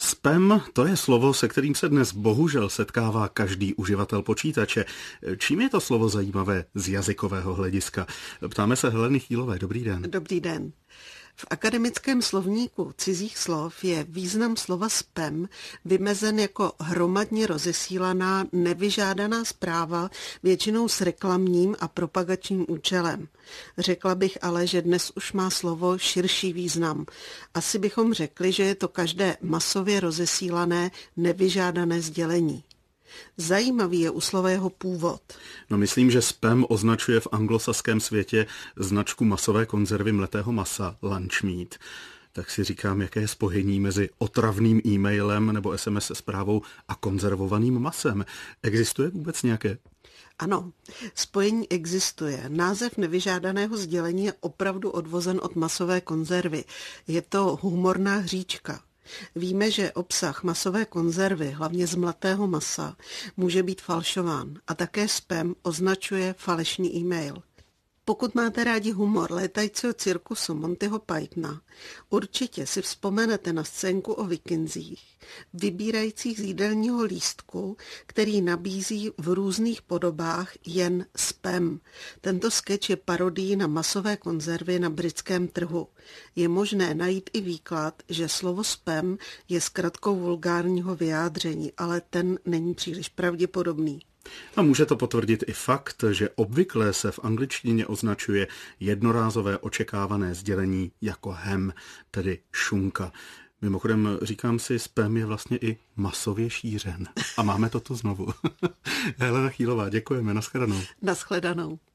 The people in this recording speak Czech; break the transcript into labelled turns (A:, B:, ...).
A: Spam, to je slovo, se kterým se dnes bohužel setkává každý uživatel počítače. Čím je to slovo zajímavé z jazykového hlediska? Ptáme se Heleny Chýlové. Dobrý den.
B: Dobrý den. V akademickém slovníku cizích slov je význam slova spam vymezen jako hromadně rozesílaná nevyžádaná zpráva, většinou s reklamním a propagačním účelem. Řekla bych ale, že dnes už má slovo širší význam. Asi bychom řekli, že je to každé masově rozesílané nevyžádané sdělení. Zajímavý je u slova jeho původ.
A: No, myslím, že spam označuje v anglosaském světě značku masové konzervy mletého masa lunch meat. Tak si říkám, jaké je spojení mezi otravným e-mailem nebo SMS zprávou a konzervovaným masem. Existuje vůbec nějaké?
B: Ano, spojení existuje. Název nevyžádaného sdělení je opravdu odvozen od masové konzervy. Je to humorná hříčka. Víme, že obsah masové konzervy, hlavně z mletého masa, může být falšován a také spam označuje falešný e-mail. Pokud máte rádi humor létajícího cirkusu Montyho Pythona, určitě si vzpomenete na scénku o Vikinzích, vybírajících z jídelního lístku, který nabízí v různých podobách jen spam. Tento sketch je parodií na masové konzervy na britském trhu. Je možné najít i výklad, že slovo spam je zkratkou vulgárního vyjádření, ale ten není příliš pravděpodobný.
A: A může to potvrdit i fakt, že obvykle se v angličtině označuje jednorázové očekávané sdělení jako ham, tedy šunka. Mimochodem, říkám si, spam je vlastně i masově šířen. A máme to tu znovu. Helena Chýlová, děkujeme, nashledanou.
B: Nashledanou.